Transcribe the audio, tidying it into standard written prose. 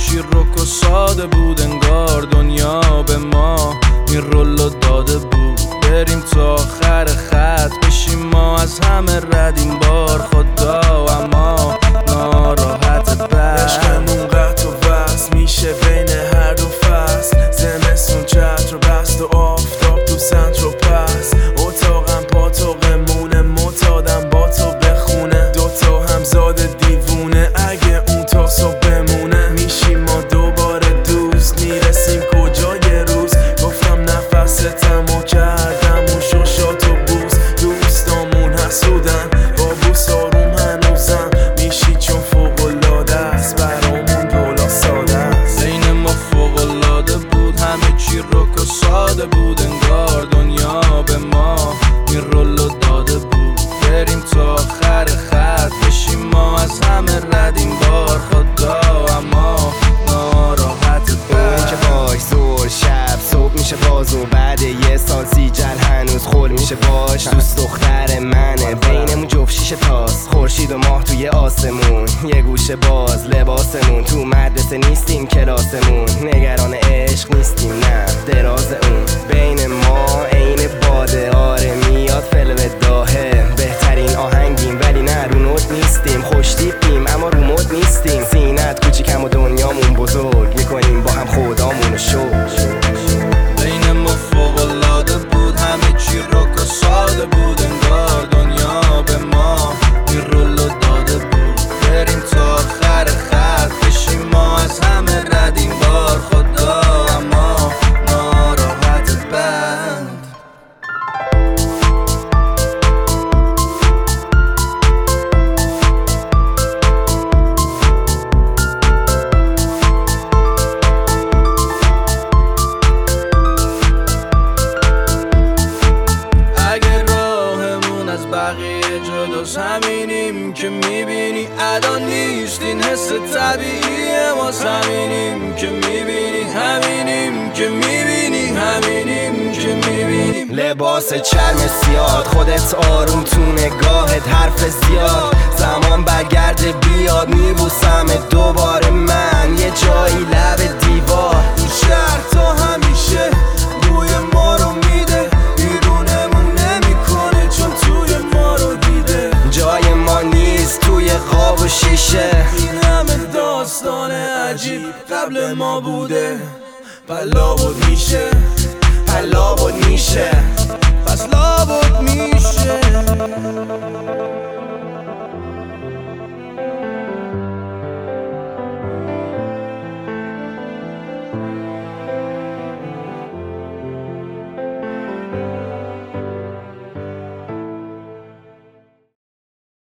چی رک و ساده بود، انگار دنیا به ما این رولو داده بود. بریم تا آخر خط بشیم ما از همه رد این بار خدا، اما ناراحت بر عشقمون قطع و وصل میشه بین هر دو فصل. زمستون چتر بست و آفتاب تو سنتر و پس. اتاقم پاتوقمونه معتادم با تو بخونه. دوتا همزاد دیوونه اگه اون تا صبح بمونه. میشیم ما دوباره دوست، میرسیم کجا یه روز. گفتم نفستم و کردم و شوشات و بوس. دوستامون حسودن با بوس آروم هنوزم میشی چون فوق‌العاده است برامون دولا ساده است. بین ما فوق‌العاده بود، همه چی رک و ساده بود، انگار دنیا به ما این رولو داده بود. بریم تا آخر خط بشیم ما از همه رد این بار خدا، اما ناراحت اون که باش زور شب صبح میشه باز و بعد یه سال سیجل هنوز خول میشه باش. دوست دختر منه بینمون جفت شیشه تاست، خورشید و ماه توی آسمون، یه گوشه باز لباسمون. تو مدرسه نیستیم کلاسمون، نگران عشق نیستیم نه دراز اون. بین ما عین باده آره میاد فلو داهه. بهترین آهنگیم ولی نه رو نوت نیستیم. خوش تیپیم اما رو مود نیستیم. سینت کوچیکم و دنیامون بزرگ، میکنیم با هم خدامونو شکر. بین ما فوق‌العاده بود، همه چی رک و ساده بود، انگار دنیا به ما این رولو داده بود. بریم تا آخر خط بشیم ما از همه رد این بار خدا، اما ناراحت بند. بقیه جداست همینیم که میبینی ادا نیست، این حس طبیعیه ما همینیم که میبینی، همینیم که میبینی، همینیم که میبینیم. لباس چرم سیاد خودت آروم تو نگاهت حرف زیاد. زمان برگرده بیاد میبوسم دوباره من یه جایی لب دیوار. این شهر تا همیشه بوی ما رو میده، بیرونمون نمیکنه چون توی ما رو دیده. جای ما نیست توی خواب و شیشه. این همه داستان عجیب قبل ما بوده، لابد میشه لابد میشه پس لابد میشه.